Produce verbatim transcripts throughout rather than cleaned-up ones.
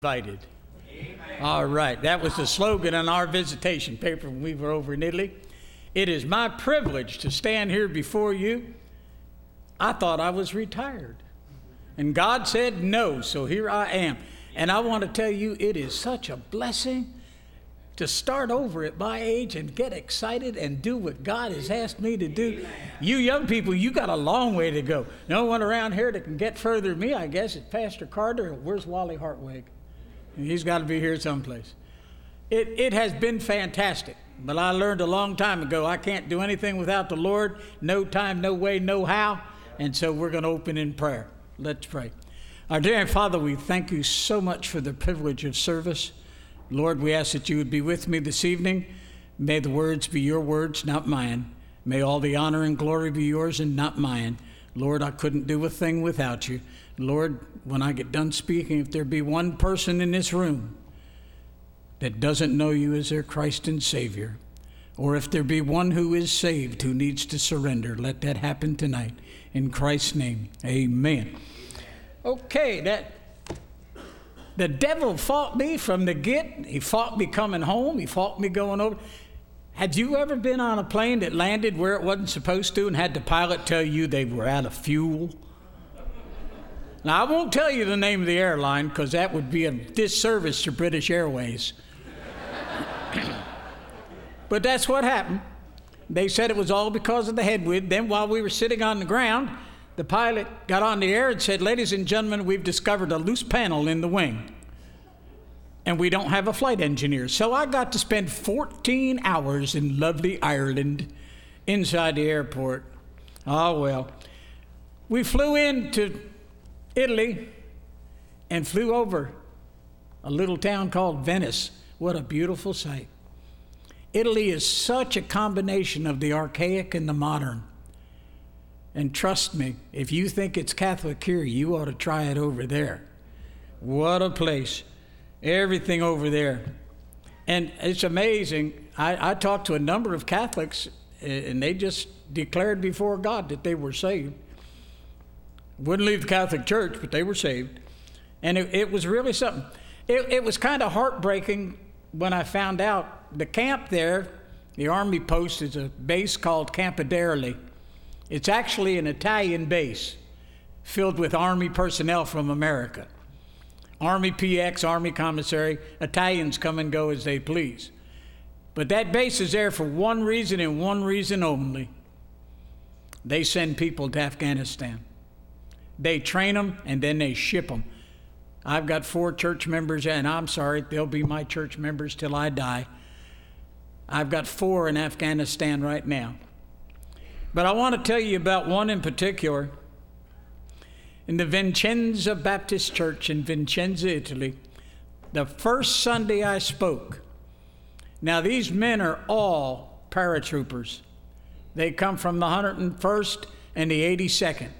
Invited. All right, that was the slogan on our visitation paper when we were over in Italy. It is my privilege to stand here before you. I thought I was retired, and God said no, so here I am. And I want to tell you, it is such a blessing to start over at my age and get excited and do what God has asked me to do. You young people, you got a long way to go. No one around here that can get further than me, I guess, is Pastor Carter. Where's Wally Hartwig? He's got to be here someplace. It, it has been fantastic, but I learned a long time ago I can't do anything without the Lord. No time, no way, no how. And so we're going to open in prayer. Let's pray. Our dear Father, we thank you so much for the privilege of service. Lord, we ask that you would be with me this evening. May the words be your words, not mine. May all the honor and glory be yours and not mine. Lord, I couldn't do a thing without you. Lord, when I get done speaking, if there be one person in this room that doesn't know you as their Christ and Savior, or if there be one who is saved who needs to surrender, let that happen tonight. In Christ's name, amen. Okay, that the devil fought me from the get. He fought me coming home. He fought me going over. Had you ever been on a plane that landed where it wasn't supposed to and had the pilot tell you they were out of fuel? Now, I won't tell you the name of the airline because that would be a disservice to British Airways. But that's what happened. They said it was all because of the headwind. Then while we were sitting on the ground, the pilot got on the air and said, "Ladies and gentlemen, we've discovered a loose panel in the wing, and we don't have a flight engineer." So I got to spend fourteen hours in lovely Ireland inside the airport. Oh, well. We flew into Italy and flew over a little town called Venice. What a beautiful sight. Italy is such a combination of the archaic and the modern. And trust me, if you think it's Catholic here, you ought to try it over there. What a place. Everything over there. And it's amazing. I, I talked to a number of Catholics, and they just declared before God that they were saved. Wouldn't leave the Catholic Church, but they were saved. And it, it was really something. It, it was kind of heartbreaking when I found out the camp there, the Army post, is a base called Campiderli. It's actually an Italian base filled with Army personnel from America. Army P X, Army Commissary, Italians come and go as they please. But that base is there for one reason and one reason only. They send people to Afghanistan. They train them and then they ship them. I've got four church members, and I'm sorry, they'll be my church members till I die. I've got four in Afghanistan right now. But I want to tell you about one in particular. In the Vicenza Baptist Church in Vicenza, Italy, the first Sunday I spoke. Now, these men are all paratroopers. They come from the one hundred first and the eighty-second.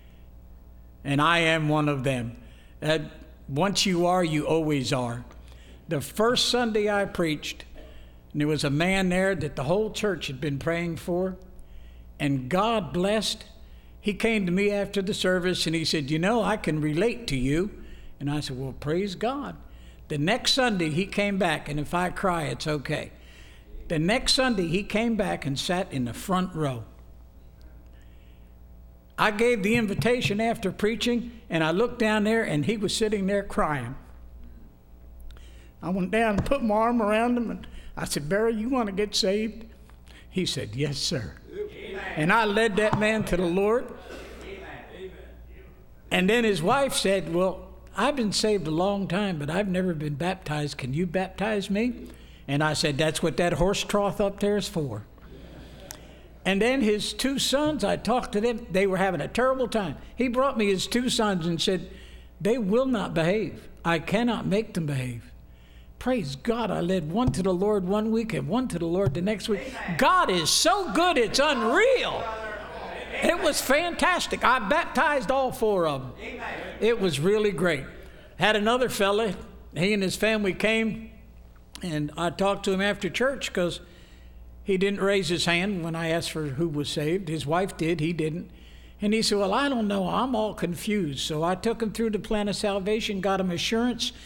And I am one of them. Uh, once you are, you always are. The first Sunday I preached, and there was a man there that the whole church had been praying for, and God blessed. He came to me after the service and he said, "You know, I can relate to you." And I said, "Well, praise God." The next Sunday he came back, and if I cry, it's okay. The next Sunday he came back and sat in the front row. I gave the invitation after preaching, and I looked down there, and he was sitting there crying. I went down and put my arm around him, and I said, "Barry, you want to get saved?" He said, "Yes, sir." Amen. And I led that man to the Lord. Amen. And then his wife said, "Well, I've been saved a long time, but I've never been baptized. Can you baptize me?" And I said, "That's what that horse trough up there is for." And then his two sons, I talked to them. They were having a terrible time. He brought me his two sons and said, "They will not behave. I cannot make them behave." Praise God, I led one to the Lord one week and one to the Lord the next week. Amen. God is so good, it's unreal. Amen. It was fantastic. I baptized all four of them. Amen. It was really great. Had another fella, he and his family came, and I talked to him after church because he didn't raise his hand when I asked for who was saved. His wife did, he didn't. And he said, well, I don't know, I'm all confused. So I took him through the plan of salvation, got him assurance,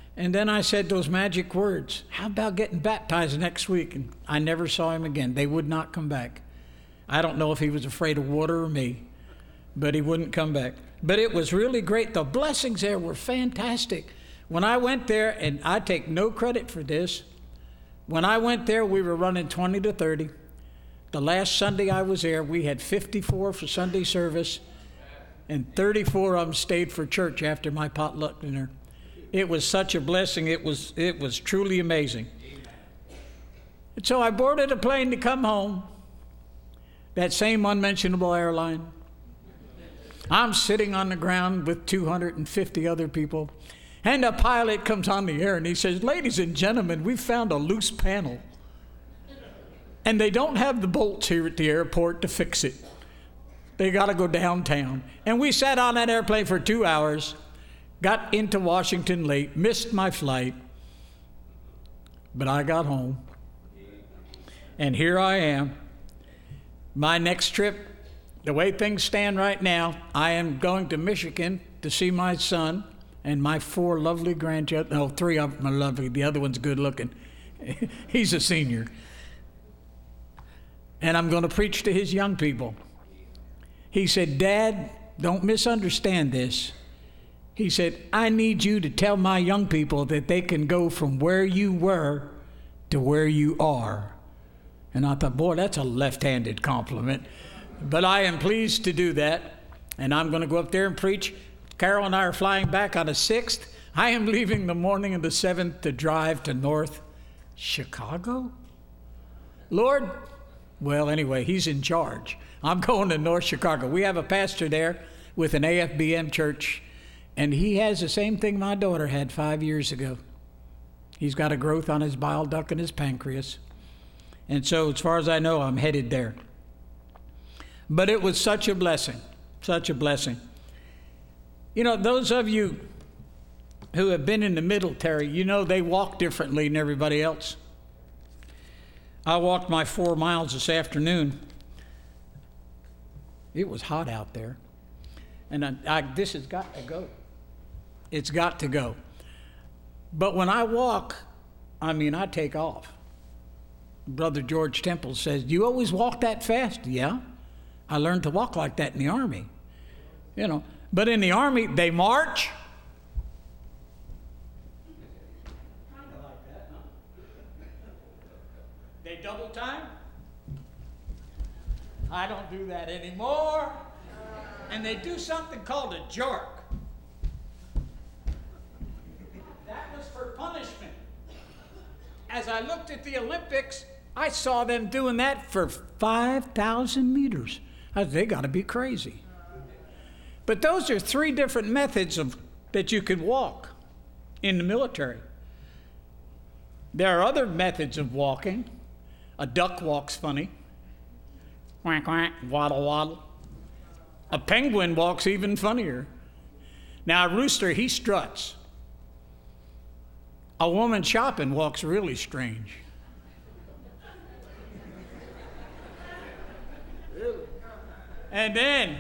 And then I said those magic words, how about getting baptized next week? And I never saw him again. They would not come back. I don't know if he was afraid of water or me, but he wouldn't come back. But it was really great. The blessings there were fantastic. When I went there, and I take no credit for this, when I went there, we were running twenty to thirty. The last Sunday I was there, we had fifty-four for Sunday service, and thirty-four of them stayed for church after my potluck dinner. It was such a blessing. It was, it was truly amazing. And so I boarded a plane to come home, that same unmentionable airline. I'm sitting on the ground with two hundred fifty other people, and a pilot comes on the air and he says, ladies and gentlemen, we found a loose panel. And they don't have the bolts here at the airport to fix it. They got to go downtown. And we sat on that airplane for two hours, got into Washington late, missed my flight, but I got home. And here I am. My next trip, the way things stand right now, I am going to Michigan to see my son and my four lovely grandchildren. No, three of them are lovely. The other one's good looking. He's a senior. And I'm going to preach to his young people. He said, Dad, don't misunderstand this. He said, I need you to tell my young people that they can go from where you were to where you are. And I thought, boy, that's a left-handed compliment. But I am pleased to do that. And I'm going to go up there and preach. Carol and I are flying back on the sixth. I am leaving the morning of the seventh to drive to North Chicago. Lord, well, anyway, he's in charge. I'm going to North Chicago. We have a pastor there with an A F B M church, and he has the same thing my daughter had five years ago. He's got a growth on his bile duct and his pancreas. And so as far as I know, I'm headed there. But it was such a blessing, such a blessing. You know, those of you who have been in the military, you know they walk differently than everybody else. I walked my four miles this afternoon. It was hot out there. And I, I, this has got to go. It's got to go. But when I walk, I mean, I take off. Brother George Temple says, you always walk that fast? Yeah. I learned to walk like that in the Army. You know, but in the Army, they march. Kind of like that, huh? They double time. I don't do that anymore. And they do something called a jerk. That was for punishment. As I looked at the Olympics, I saw them doing that for five thousand meters. I said, they got to be crazy. But those are three different methods of that you can walk in the military. There are other methods of walking. A duck walks funny. Quack, quack, waddle, waddle. A penguin walks even funnier. Now, a rooster, he struts. A woman shopping walks really strange. And then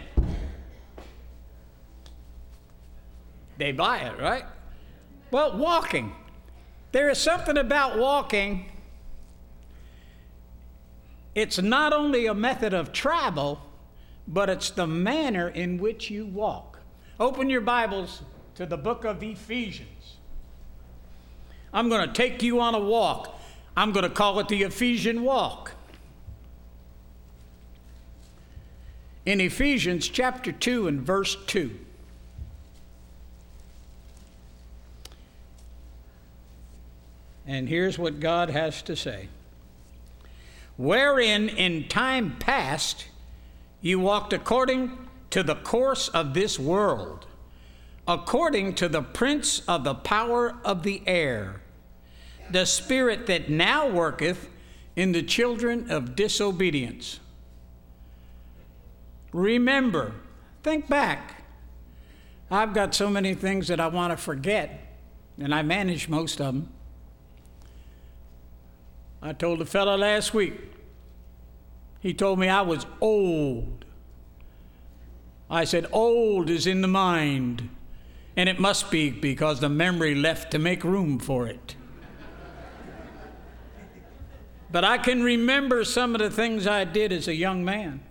they buy it, right? Well, walking. There is something about walking. It's not only a method of travel, but it's the manner in which you walk. Open your Bibles to the book of Ephesians. I'm going to take you on a walk. I'm going to call it the Ephesian walk. In Ephesians chapter two and verse two. And here's what God has to say. Wherein in time past you walked according to the course of this world, according to the prince of the power of the air, the spirit that now worketh in the children of disobedience. Remember, think back. I've got so many things that I want to forget, and I manage most of them. I told a fellow last week, he told me I was old. I said, old is in the mind. And it must be because the memory left to make room for it. But I can remember some of the things I did as a young man.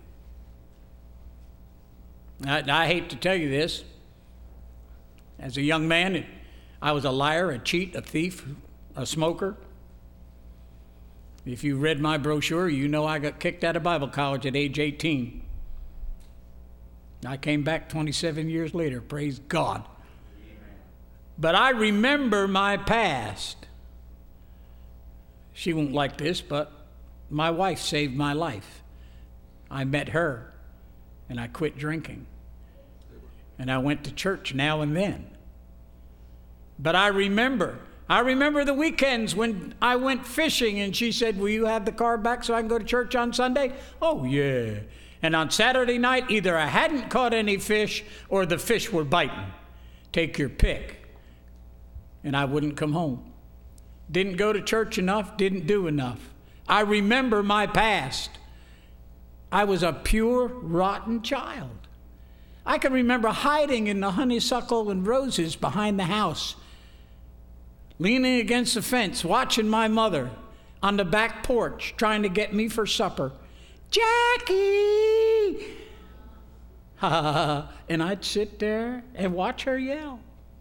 I, I hate to tell you this. As a young man, I was a liar, a cheat, a thief, a smoker. If you read my brochure, you know I got kicked out of Bible college at age eighteen. I came back twenty-seven years later, praise God. But I remember my past. She won't like this, but my wife saved my life. I met her, and I quit drinking. And I went to church now and then. But I remember, I remember the weekends when I went fishing, and she said, will you have the car back so I can go to church on Sunday? Oh, yeah. And on Saturday night, either I hadn't caught any fish or the fish were biting. Take your pick. And I wouldn't come home. Didn't go to church enough, didn't do enough. I remember my past. I was a pure, rotten child. I can remember hiding in the honeysuckle and roses behind the house, leaning against the fence, watching my mother on the back porch, trying to get me for supper. Jackie! And I'd sit there and watch her yell.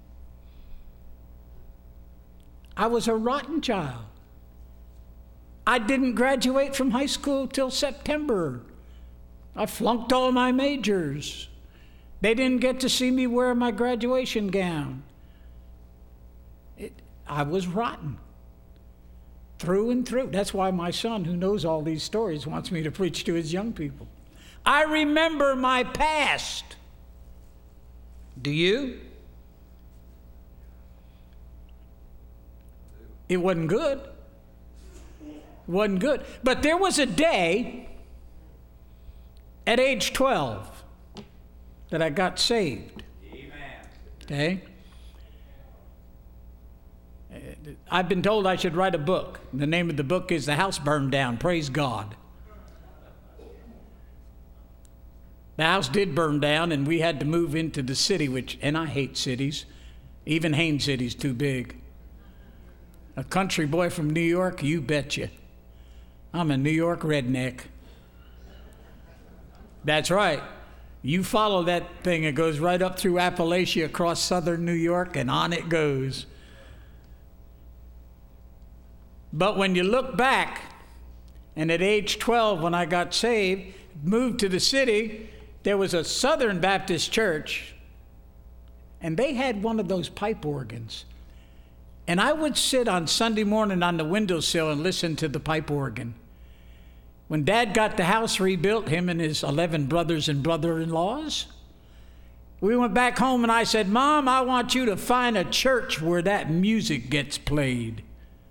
I was a rotten child. I didn't graduate from high school till September. I flunked all my majors. They didn't get to see me wear my graduation gown. It, I was rotten. Through and through. That's why my son, who knows all these stories, wants me to preach to his young people. I remember my past. Do you? It wasn't good. Wasn't good. But there was a day at age twelve that I got saved. Amen. Okay? I've been told I should write a book. The name of the book is The House Burned Down. Praise God. The house did burn down, and we had to move into the city, which, and I hate cities. Even Haines City's too big. A country boy from New York, you betcha. I'm a New York redneck. That's right. You follow that thing, it goes right up through Appalachia, across southern New York, and on it goes. But when you look back, and at age twelve, when I got saved, moved to the city, there was a Southern Baptist church, and they had one of those pipe organs. And I would sit on Sunday morning on the windowsill and listen to the pipe organ. When Dad got the house rebuilt, him and his eleven brothers and brother-in-laws, we went back home and I said, Mom, I want you to find a church where that music gets played.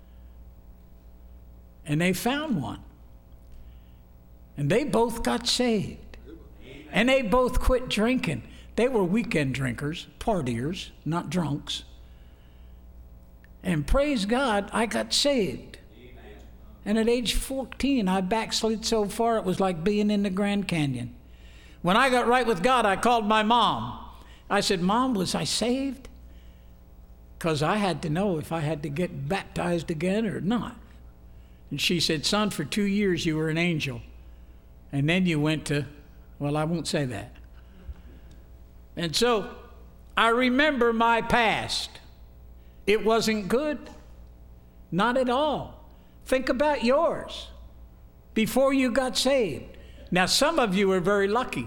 And they found one. And they both got saved. And they both quit drinking. They were weekend drinkers, partiers, not drunks. And praise God, I got saved. Amen. And at age fourteen, I backslid so far it was like being in the Grand Canyon. When I got right with God, I called my mom. I said, Mom, was I saved? Because I had to know if I had to get baptized again or not. And she said, son, for two years you were an angel. And then you went to, well, I won't say that. And so I remember my past. It wasn't good. Not at all. Think about yours before you got saved. Now, some of you are very lucky.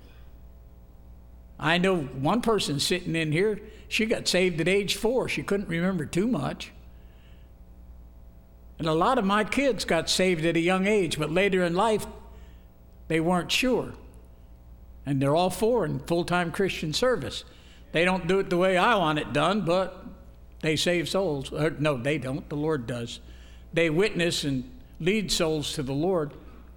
I know one person sitting in here, she got saved at age four. She couldn't remember too much. And a lot of my kids got saved at a young age, but later in life, they weren't sure. And they're all four in full-time Christian service. They don't do it the way I want it done, but they save souls. Or, no, they don't. The Lord does. They witness and lead souls to the Lord.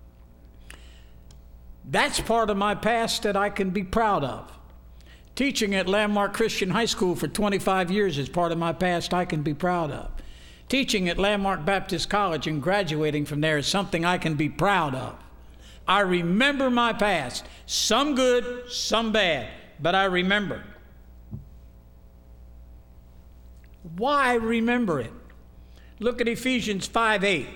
That's part of my past that I can be proud of. Teaching at Landmark Christian High School for twenty-five years is part of my past I can be proud of. Teaching at Landmark Baptist College and graduating from there is something I can be proud of. I remember my past, some good, some bad, but I remember. Why remember it? Look at Ephesians five eight.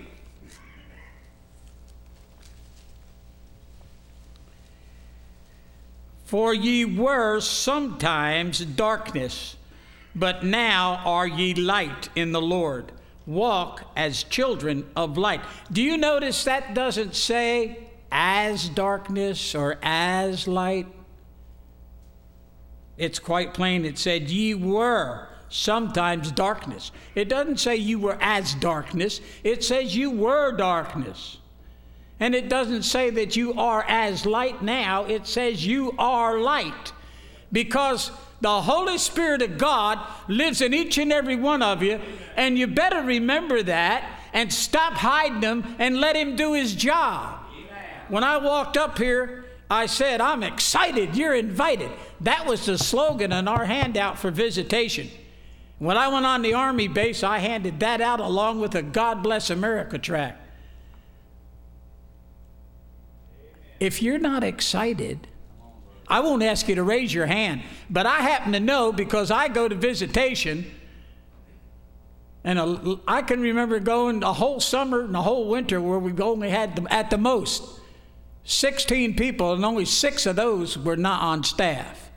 For ye were sometimes darkness, but now are ye light in the Lord. Walk as children of light. Do you notice that doesn't say as darkness or as light? It's quite plain. It said ye were sometimes darkness. It doesn't say you were as darkness. It says you were darkness. And it doesn't say that you are as light now. It says you are light. Because the Holy Spirit of God lives in each and every one of you. And you better remember that and stop hiding him and let him do his job. When I walked up here, I said, I'm excited. You're invited. That was the slogan on our handout for visitation. When I went on the Army base, I handed that out along with a God Bless America tract. If you're not excited, I won't ask you to raise your hand, but I happen to know because I go to visitation, and a, I can remember going a whole summer and a whole winter where we only had, the, at the most, sixteen people, and only six of those were not on staff.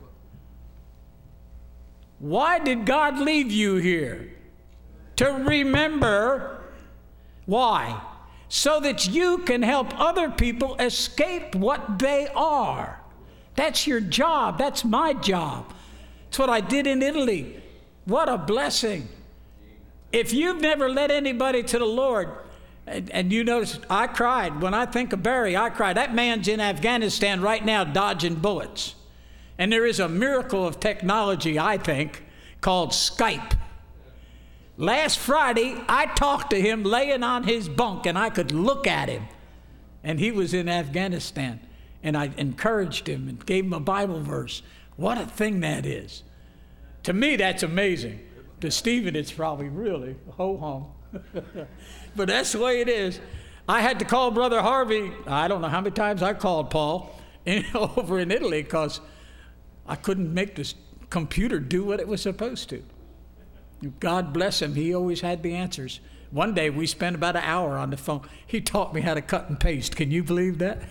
Why did God leave you here? To remember. Why? So that you can help other people escape what they are. That's your job. That's my job. It's what I did in Italy. What a blessing. If you've never led anybody to the Lord, and, and you notice I cried. When I think of Barry, I cried. That man's in Afghanistan right now dodging bullets. And there is a miracle of technology, I think, called Skype. Last Friday, I talked to him laying on his bunk, and I could look at him. And he was in Afghanistan. And I encouraged him and gave him a Bible verse. What a thing that is. To me, that's amazing. To Stephen, it's probably really ho-hum. But that's the way it is. I had to call Brother Harvey. I don't know how many times I called Paul in, over in Italy because I couldn't make this computer do what it was supposed to. God bless him. He always had the answers. One day we spent about an hour on the phone. He taught me how to cut and paste. Can you believe that?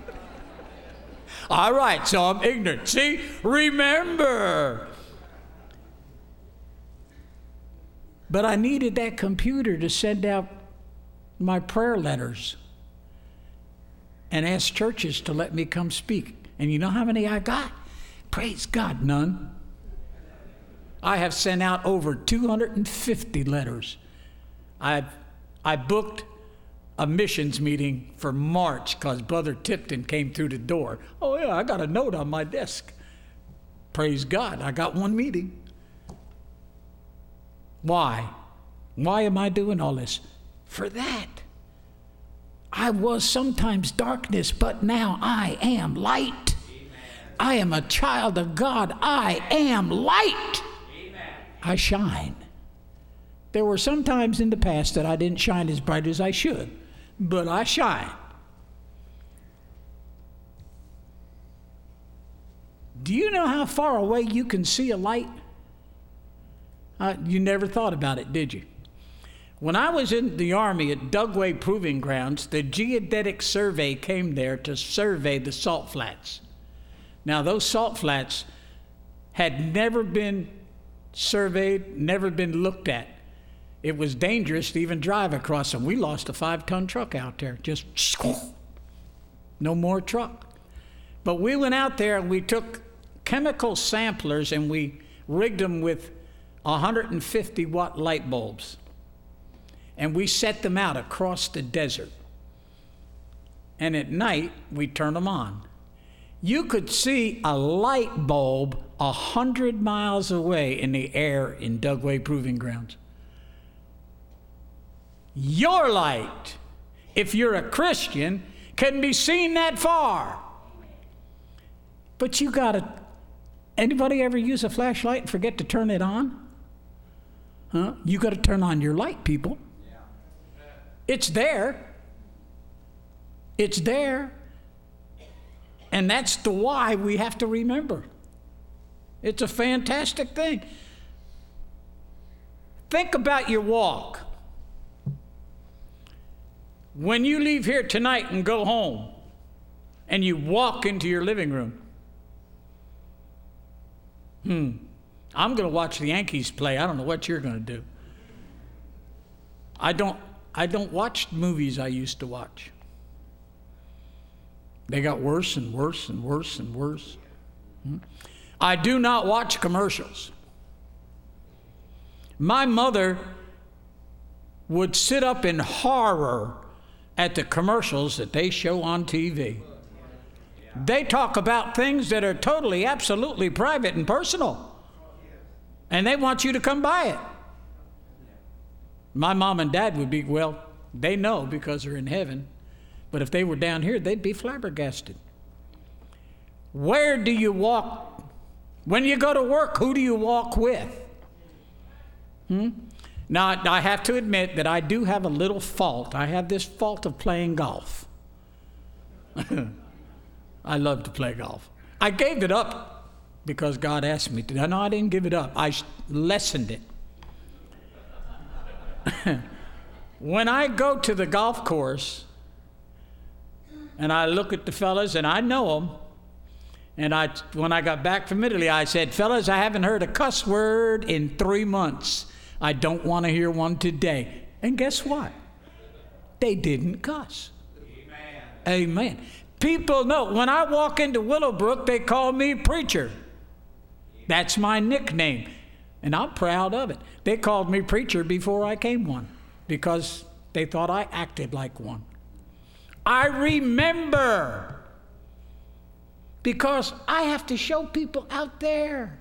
All right, so I'm ignorant. See, remember. But I needed that computer to send out my prayer letters and ask churches to let me come speak. And you know how many I got? Praise God, none. I have sent out over two hundred fifty letters. I've, I booked a missions meeting for March because Brother Tipton came through the door. Oh, yeah, I got a note on my desk. Praise God, I got one meeting. Why? Why am I doing all this? For that. I was sometimes darkness, but now I am light. Amen. I am a child of God. I am light. Amen. I shine. There were some times in the past that I didn't shine as bright as I should, but I shine. Do you know how far away you can see a light? Uh, you never thought about it, did you? When I was in the Army at Dugway Proving Grounds, the Geodetic Survey came there to survey the salt flats. Now, those salt flats had never been surveyed, never been looked at. It was dangerous to even drive across them. We lost a five-ton truck out there, just no more truck. But we went out there and we took chemical samplers and we rigged them with one hundred fifty watt light bulbs. And we set them out across the desert. And at night, we turned them on. You could see a light bulb a hundred miles away in the air in Dugway Proving Grounds. Your light, if you're a Christian, can be seen that far. But you gotta, anybody ever use a flashlight and forget to turn it on? Huh? You gotta turn on your light, people. It's there. It's there. And that's the why we have to remember. It's a fantastic thing. Think about your walk. When you leave here tonight and go home, and you walk into your living room, hmm, I'm going to watch the Yankees play. I don't know what you're going to do. I don't, I don't watch movies I used to watch. They got worse and worse and worse and worse. Hmm? I do not watch commercials. My mother would sit up in horror at the commercials that they show on T V. They talk about things that are totally, absolutely private and personal. And they want you to come by it. My mom and dad would be, well, they know because they're in heaven. But if they were down here, they'd be flabbergasted. Where do you walk? When you go to work, who do you walk with? Hmm? Now, I have to admit that I do have a little fault. I have this fault of playing golf. I love to play golf. I gave it up because God asked me to. No, I didn't give it up. I lessened it. When I go to the golf course and I look at the fellas and I know them, and I, when I got back from Italy, I said, fellas, I haven't heard a cuss word in three months. I don't want to hear one today. And guess what? They didn't cuss. Amen. Amen. People know. When I walk into Willowbrook, they call me preacher. That's my nickname. And I'm proud of it. They called me preacher before I came one because they thought I acted like one. I remember because I have to show people out there.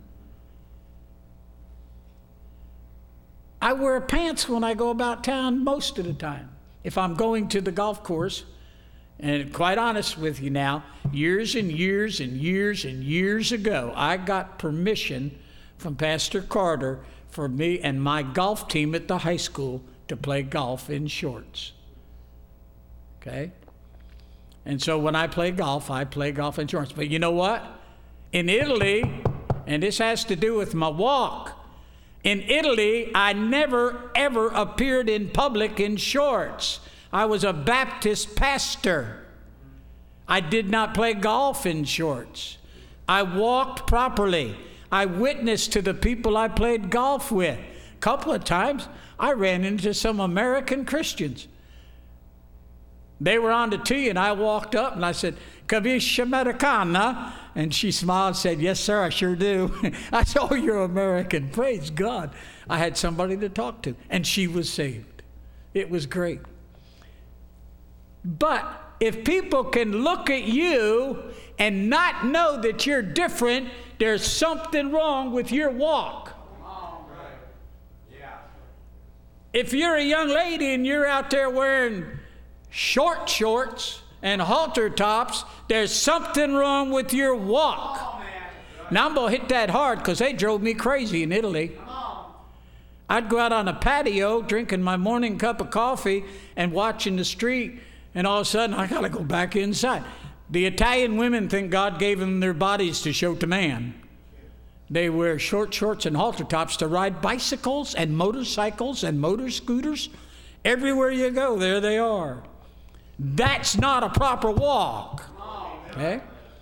I wear pants when I go about town most of the time. If I'm going to the golf course, and quite honest with you now, years and years and years and years ago, I got permission from Pastor Carter for me and my golf team at the high school to play golf in shorts. Okay? And so when I play golf, I play golf in shorts. But you know what? In Italy, and this has to do with my walk, in Italy, I never, ever appeared in public in shorts. I was a Baptist pastor. I did not play golf in shorts. I walked properly. I witnessed to the people I played golf with. A couple of times, I ran into some American Christians. They were on the tee, and I walked up, and I said, "Capisci Americana?" And she smiled and said, "Yes, sir, I sure do." I said, "Oh, you're American. Praise God." I had somebody to talk to, and she was saved. It was great. But if people can look at you and not know that you're different, there's something wrong with your walk. If you're a young lady and you're out there wearing short shorts and halter tops, there's something wrong with your walk. Now I'm going to hit that hard because they drove me crazy in Italy. I'd go out on a patio drinking my morning cup of coffee and watching the street, and all of a sudden I got to go back inside. The Italian women think God gave them their bodies to show to man. They wear short shorts and halter tops to ride bicycles and motorcycles and motor scooters. Everywhere you go, there they are. That's not a proper walk. Okay?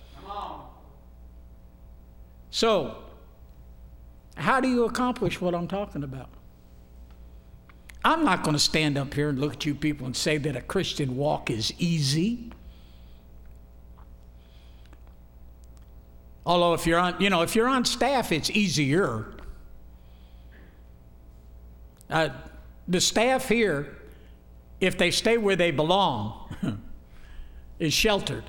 So, how do you accomplish what I'm talking about? I'm not going to stand up here and look at you people and say that a Christian walk is easy. Although if you're on, you know, if you're on staff, it's easier. Uh, the staff here, if they stay where they belong, is sheltered.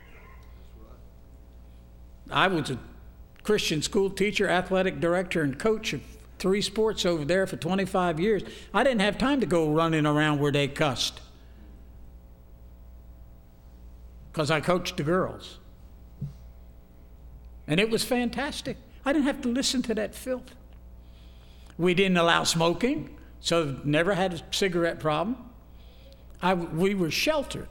I was a Christian school teacher, athletic director, and coach of three sports over there for twenty-five years. I didn't have time to go running around where they cussed because I coached the girls. And it was fantastic. I didn't have to listen to that filth. We didn't allow smoking, so never had a cigarette problem. I, we were sheltered.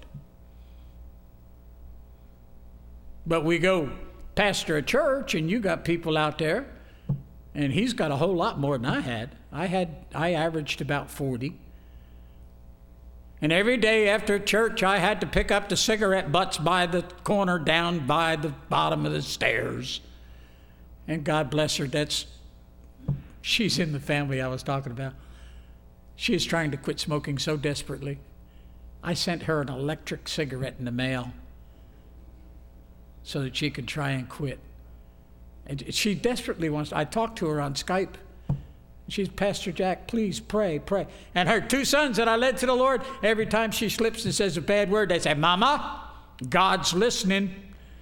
But we go pastor a church, and you got people out there, and he's got a whole lot more than I had. I had, I averaged about forty. And every day after church, I had to pick up the cigarette butts by the corner down by the bottom of the stairs. And God bless her, that's, she's in the family I was talking about. She is trying to quit smoking so desperately. I sent her an electric cigarette in the mail so that she could try and quit. And she desperately wants, I talked to her on Skype. She's, Pastor Jack, please pray, pray. And her two sons that I led to the Lord, every time she slips and says a bad word, they say, Mama, God's listening.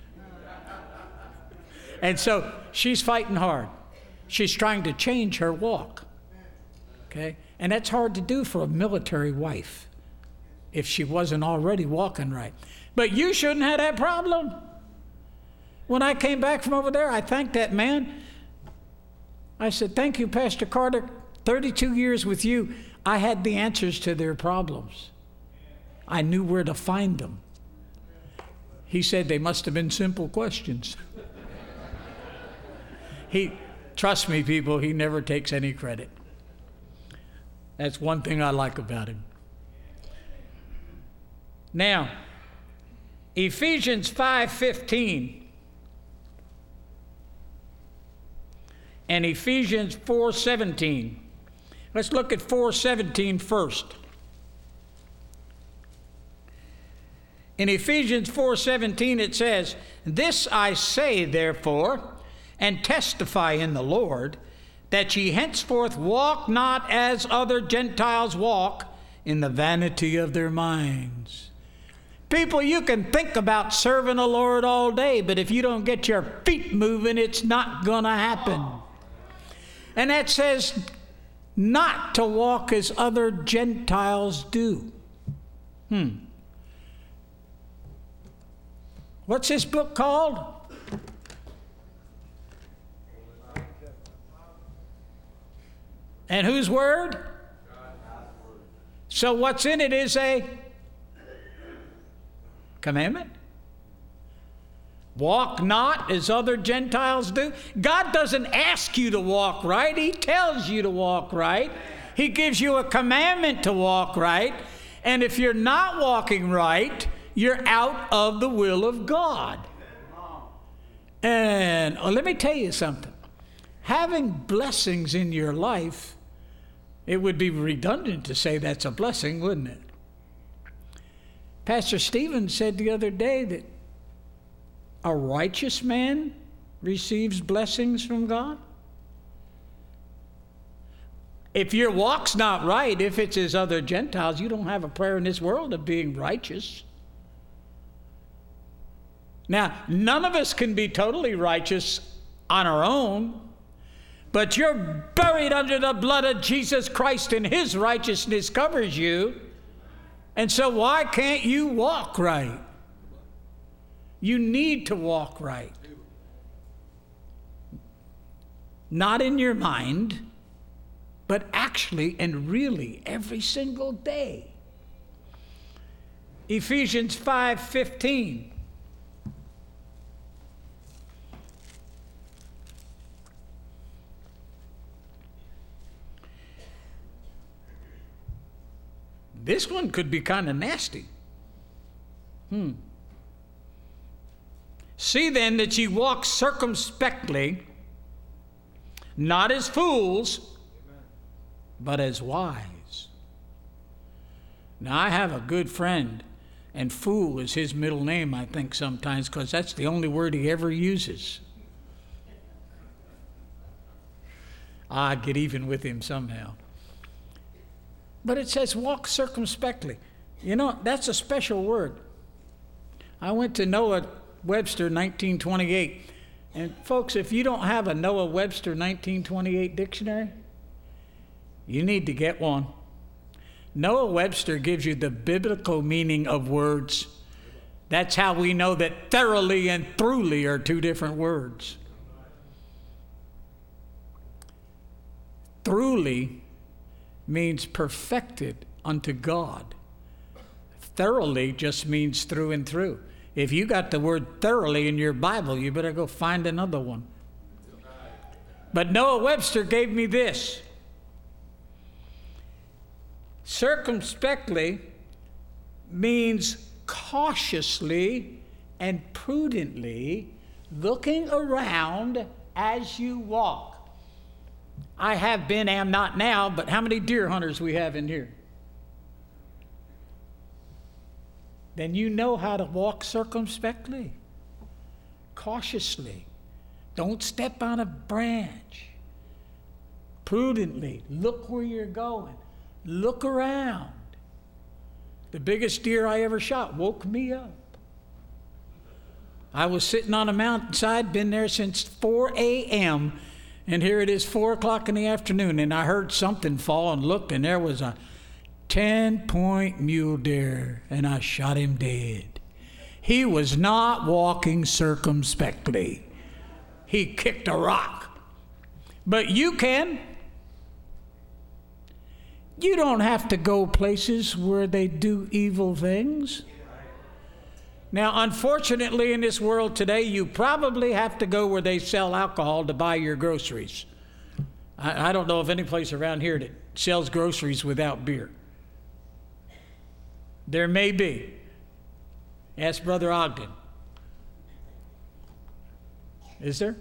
And so she's fighting hard. She's trying to change her walk. Okay? And that's hard to do for a military wife if she wasn't already walking right. But you shouldn't have that problem. When I came back from over there, I thanked that man. I said, thank you, Pastor Carter. thirty-two years with you, I had the answers to their problems. I knew where to find them. He said they must have been simple questions. He, trust me, people, he never takes any credit. That's one thing I like about him. Now, Ephesians five fifteen. And Ephesians four seventeen. Let's look at four seventeen first. In Ephesians four seventeen it says, This I say therefore, and testify in the Lord, that ye henceforth walk not as other Gentiles walk, in the vanity of their minds. People, you can think about serving the Lord all day, but if you don't get your feet moving, it's not going to happen. And that says not to walk as other Gentiles do. Hmm. What's this book called? And whose word? So what's in it is a commandment. Walk not as other Gentiles do. God doesn't ask you to walk right. He tells you to walk right. He gives you a commandment to walk right. And if you're not walking right, you're out of the will of God. And oh, let me tell you something. Having blessings in your life, it would be redundant to say that's a blessing, wouldn't it? Pastor Stephen said the other day that a righteous man receives blessings from God. If your walk's not right, if it's as other Gentiles, you don't have a prayer in this world of being righteous. Now, none of us can be totally righteous on our own, but you're buried under the blood of Jesus Christ and His righteousness covers you. And so why can't you walk right? You need to walk right. Not in your mind, but actually and really every single day. Ephesians five fifteen. This one could be kind of nasty. Hmm. See then that ye walk circumspectly, not as fools, but as wise. Now, I have a good friend, and fool is his middle name, I think, sometimes, because that's the only word he ever uses. I get even with him somehow. But it says walk circumspectly. You know, that's a special word. I went to Noah Webster nineteen twenty-eight. And folks, if you don't have a Noah Webster nineteen twenty-eight dictionary, you need to get one. Noah Webster gives you the biblical meaning of words. That's how we know that thoroughly and throughly are two different words. Throughly means perfected unto God. Thoroughly just means through and through. If you got the word thoroughly in your Bible, you better go find another one. But Noah Webster gave me this. Circumspectly means cautiously and prudently looking around as you walk. I have been, am not now, but how many deer hunters we have in here? Then you know how to walk circumspectly, cautiously. Don't step on a branch. Prudently, look where you're going. Look around. The biggest deer I ever shot woke me up. I was sitting on a mountainside, been there since four a.m., and here it is four o'clock in the afternoon, and I heard something fall and looked, and there was a ten-point mule deer, and I shot him dead. He was not walking circumspectly. He kicked a rock. But you can. You don't have to go places where they do evil things. Now, unfortunately, in this world today, you probably have to go where they sell alcohol to buy your groceries. I, I don't know of any place around here that sells groceries without beer. There may be. Ask Brother Ogden. Is there?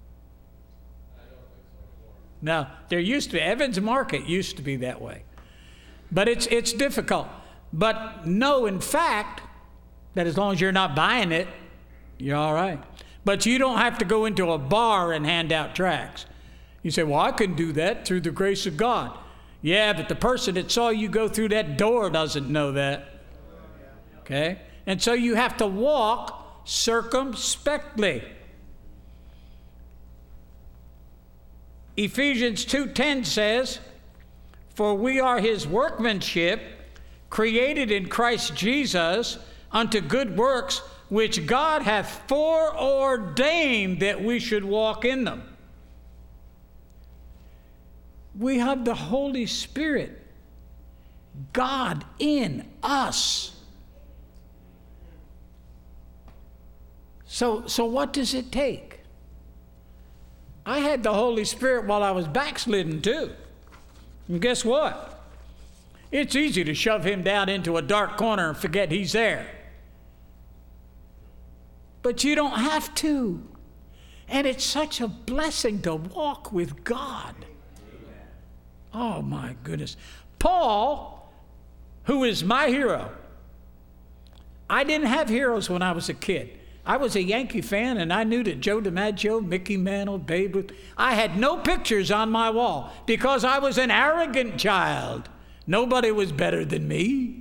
No, there used to be. Evans Market used to be that way. But it's it's difficult. But know, in fact, that as long as you're not buying it, you're all right. But you don't have to go into a bar and hand out tracts. You say, well, I can do that through the grace of God. Yeah, but the person that saw you go through that door doesn't know that. Okay? And so you have to walk circumspectly. Ephesians two ten says, for we are his workmanship, created in Christ Jesus unto good works, which God hath foreordained that we should walk in them. We have the Holy Spirit, God in us. So, so what does it take? I had the Holy Spirit while I was backslidden too. And guess what? It's easy to shove him down into a dark corner and forget he's there. But you don't have to. And it's such a blessing to walk with God. Oh my goodness. Paul, who is my hero. I didn't have heroes when I was a kid. I was a Yankee fan, and I knew that Joe DiMaggio, Mickey Mantle, Babe Ruth. I had no pictures on my wall because I was an arrogant child. Nobody was better than me.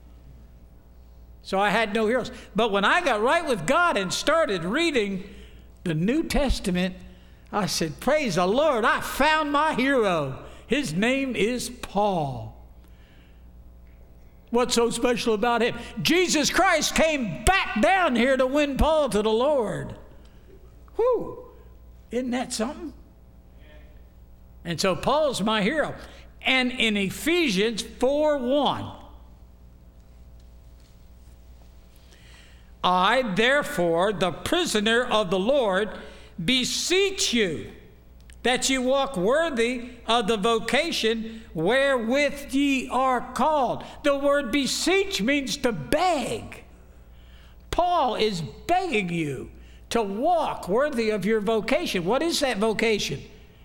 So I had no heroes. But when I got right with God and started reading the New Testament, I said, praise the Lord, I found my hero. His name is Paul. What's so special about him? Jesus Christ came back down here to win Paul to the Lord. Whew. Isn't that something? And so Paul's my hero. And in Ephesians four one, I, therefore, the prisoner of the Lord, beseech you that you walk worthy of the vocation wherewith ye are called. The word beseech means to beg. Paul is begging you to walk worthy of your vocation. What is that vocation?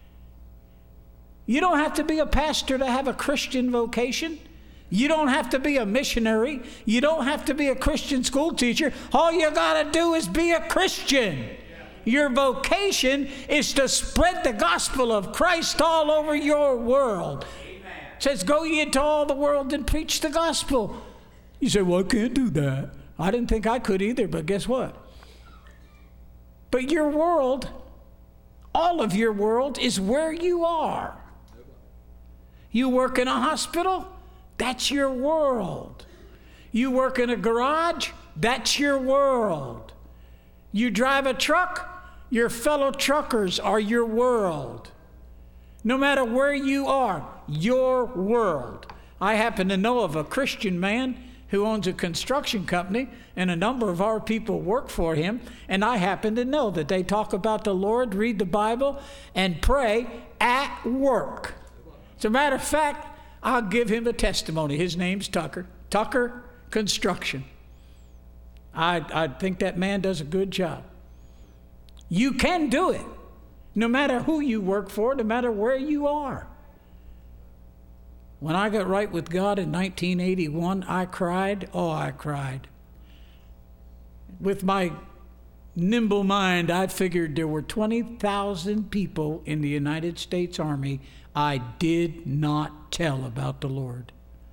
You don't have to be a pastor to have a Christian vocation. You don't have to be a missionary. You don't have to be a Christian school teacher. All you got to do is be a Christian. Your vocation is to spread the gospel of Christ all over your world. Amen. It says, go ye into all the world and preach the gospel. You say, well, I can't do that. I didn't think I could either, but guess what? But your world, all of your world, is where you are. You work in a hospital, that's your world. You work in a garage, that's your world. You drive a truck, your fellow truckers are your world. No matter where you are, your world. I happen to know of a Christian man who owns a construction company, and a number of our people work for him, and I happen to know that they talk about the Lord, read the Bible, and pray at work. As a matter of fact, I'll give him a testimony. His name's Tucker. Tucker Construction. I, I think that man does a good job. You can do it, no matter who you work for, no matter where you are. When I got right with God in nineteen eighty-one, I cried. Oh, I cried. With my nimble mind, I figured there were twenty thousand people in the United States Army I did not tell about the Lord.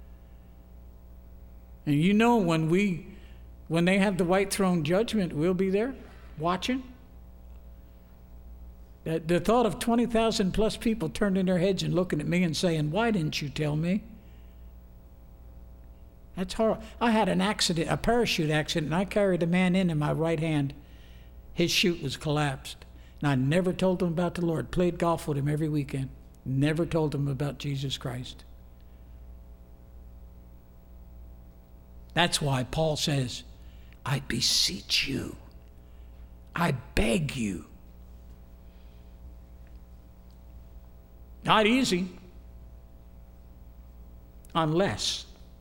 And you know, when we, when they have the white throne judgment, we'll be there watching. The, the thought of twenty thousand plus people turning their heads and looking at me and saying, why didn't you tell me? That's horrible. I had an accident, a parachute accident, and I carried a man in in my right hand. His chute was collapsed. And I never told him about the Lord. Played golf with him every weekend. Never told him about Jesus Christ. That's why Paul says, I beseech you. I beg you. Not easy. Unless.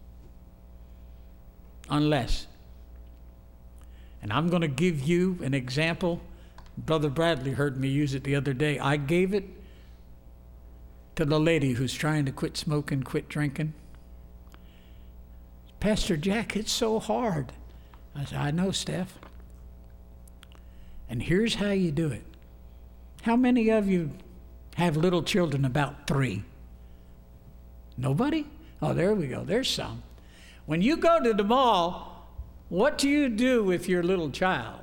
Unless. And I'm going to give you an example. Brother Bradley heard me use it the other day. I gave it to the lady who's trying to quit smoking, quit drinking. Pastor Jack, it's so hard. I said, I know, Steph. And here's how you do it. How many of you have little children about three? Nobody? Oh, there we go. There's some. When you go to the mall, what do you do with your little child?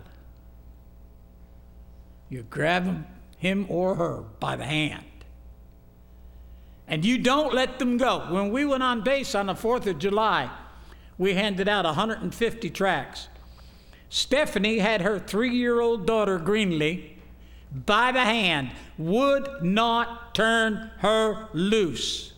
You grab him, him or her by the hand. And you don't let them go. When we went on base on the fourth of July, we handed out one hundred fifty tracts. Stephanie had her three-year-old daughter, Greenlee, by the hand, would not turn her loose.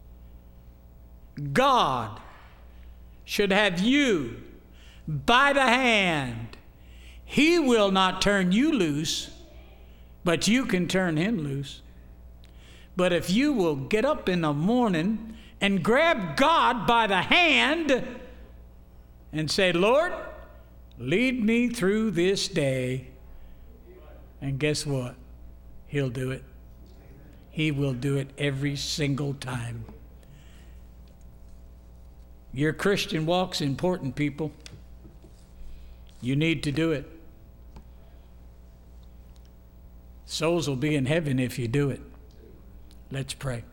God should have you by the hand. He will not turn you loose, but you can turn him loose. But if you will get up in the morning and grab God by the hand and say, Lord, lead me through this day, and guess what? He'll do it. He will do it every single time. Your Christian walk's important, people. You need to do it. Souls will be in heaven if you do it. Let's pray.